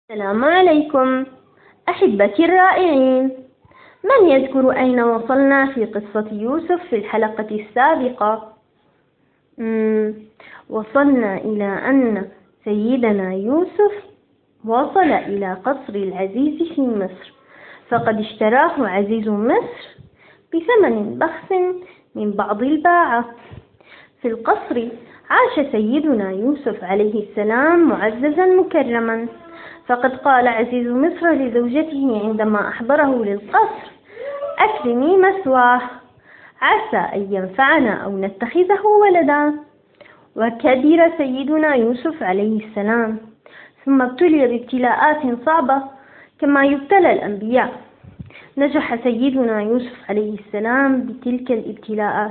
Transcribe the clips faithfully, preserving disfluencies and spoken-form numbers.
السلام عليكم أحبتي الرائعين. من يذكر أين وصلنا في قصة يوسف في الحلقة السابقة؟ مم. وصلنا إلى أن سيدنا يوسف وصل إلى قصر العزيز في مصر، فقد اشتراه عزيز مصر بثمن بخس من بعض الباعة. في القصر عاش سيدنا يوسف عليه السلام معززا مكرما، فقد قال عزيز مصر لزوجته عندما أحضره للقصر: أكرمي مثواه، عسى أن ينفعنا أو نتخذه ولدا. وكبر سيدنا يوسف عليه السلام، ثم ابتلي بابتلاءات صعبة كما يبتلى الأنبياء. نجح سيدنا يوسف عليه السلام بتلك الابتلاءات،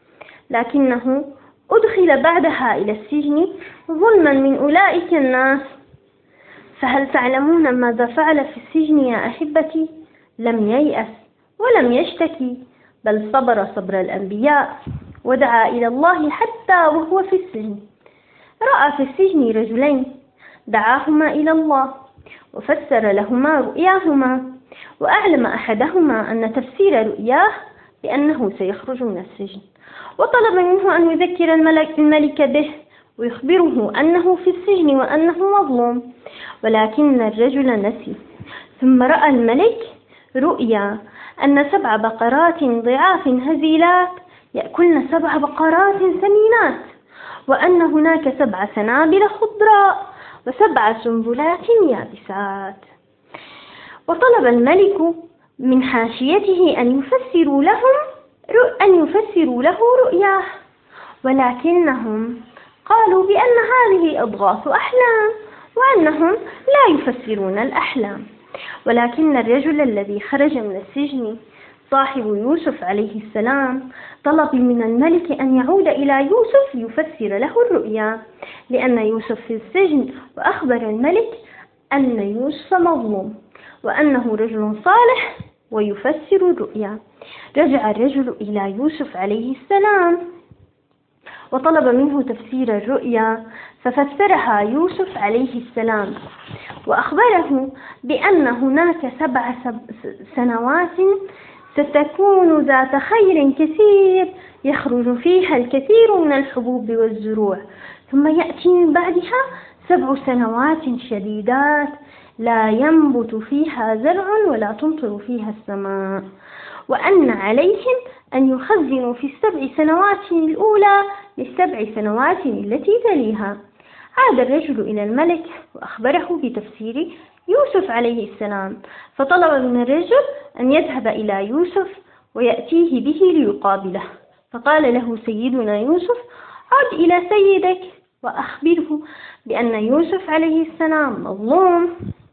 لكنه أدخل بعدها إلى السجن ظلما من أولئك الناس. فهل تعلمون ماذا فعل في السجن يا أحبتي؟ لم ييأس ولم يشتكي، بل صبر صبر الأنبياء ودعا إلى الله حتى وهو في السجن. رأى في السجن رجلين دعاهما إلى الله وفسر لهما رؤياهما، وأعلم أحدهما أن تفسير رؤياه بأنه سيخرج من السجن، وطلب منه أن يذكر الملك, الملك به ويخبره أنه في السجن وأنه مظلوم، ولكن الرجل نسي. ثم رأى الملك رؤيا أن سبع بقرات ضعاف هزيلات يأكلن سبع بقرات سمينات، وأن هناك سبع سنابل خضراء وسبع سنبلات يابسات. وطلب الملك من حاشيته أن يفسروا لهم أن يفسروا له رؤياه، ولكنهم قالوا بأن هذه أضغاث أحلام وأنهم لا يفسرون الأحلام. ولكن الرجل الذي خرج من السجن صاحب يوسف عليه السلام طلب من الملك أن يعود إلى يوسف ليفسر له الرؤيا، لأن يوسف في السجن، وأخبر الملك أن يوسف مظلوم وأنه رجل صالح ويفسر الرؤيا. رجع الرجل إلى يوسف عليه السلام وطلب منه تفسير الرؤيا، ففسرها يوسف عليه السلام وأخبره بأن هناك سبع سنوات ستكون ذات خير كثير يخرج فيها الكثير من الحبوب والزروع، ثم يأتي من بعدها سبع سنوات شديدات لا ينبت فيها زرع ولا تمطر فيها السماء، وأن عليهم أن يخزنوا في السبع سنوات الأولى للسبع سنوات التي تليها. عاد الرجل إلى الملك وأخبره بتفسير يوسف عليه السلام، فطلب من الرجل أن يذهب إلى يوسف ويأتيه به ليقابله. فقال له سيدنا يوسف: عد إلى سيدك وأخبره بأن يوسف عليه السلام مظلوم،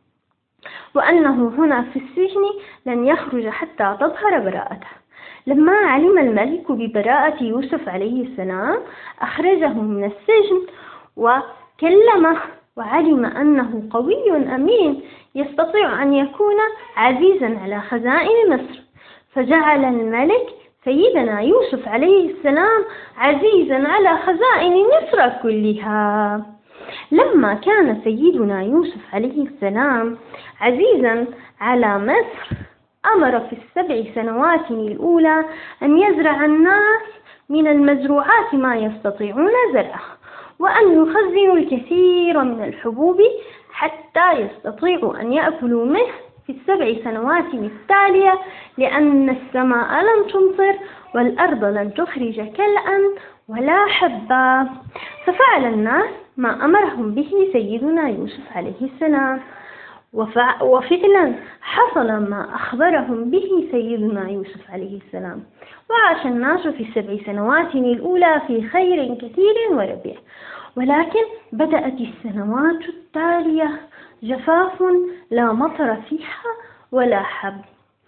وأنه هنا في السجن لن يخرج حتى تظهر براءته. لما علم الملك ببراءة يوسف عليه السلام أخرجه من السجن وكلمه، وعلم أنه قوي أمين يستطيع أن يكون عزيزا على خزائن مصر، فجعل الملك سيدنا يوسف عليه السلام عزيزا على خزائن مصر كلها. لما كان سيدنا يوسف عليه السلام عزيزا على مصر، أمر في السبع سنوات الأولى أن يزرع الناس من المزروعات ما يستطيعون زرعه، وأن يخزنوا الكثير من الحبوب حتى يستطيعوا أن يأكلوا منه في السبع سنوات التالية، لأن السماء لن تمطر والأرض لن تخرج كلأ ولا حبا. ففعل الناس ما أمرهم به سيدنا يوسف عليه السلام، وفعلا حصل ما أخبرهم به سيدنا يوسف عليه السلام، وعاش الناس في السبع سنوات الأولى في خير كثير وربيع. ولكن بدأت السنوات التالية جفاف لا مطر فيها ولا حب،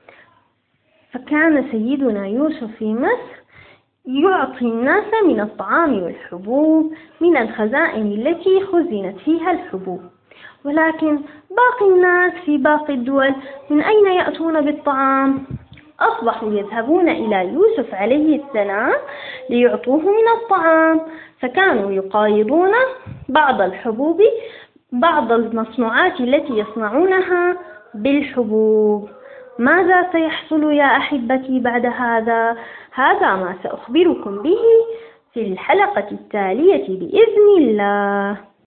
فكان سيدنا يوسف في مصر يعطي الناس من الطعام والحبوب من الخزائن التي خزنت فيها الحبوب، ولكن باقي الناس في باقي الدول من أين يأتون بالطعام؟ أصبحوا يذهبون إلى يوسف عليه السلام ليعطوه من الطعام، فكانوا يقايضون بعض الحبوب بعض المصنوعات التي يصنعونها بالحبوب. ماذا سيحصل يا أحبتي بعد هذا؟ هذا ما سأخبركم به في الحلقة التالية بإذن الله.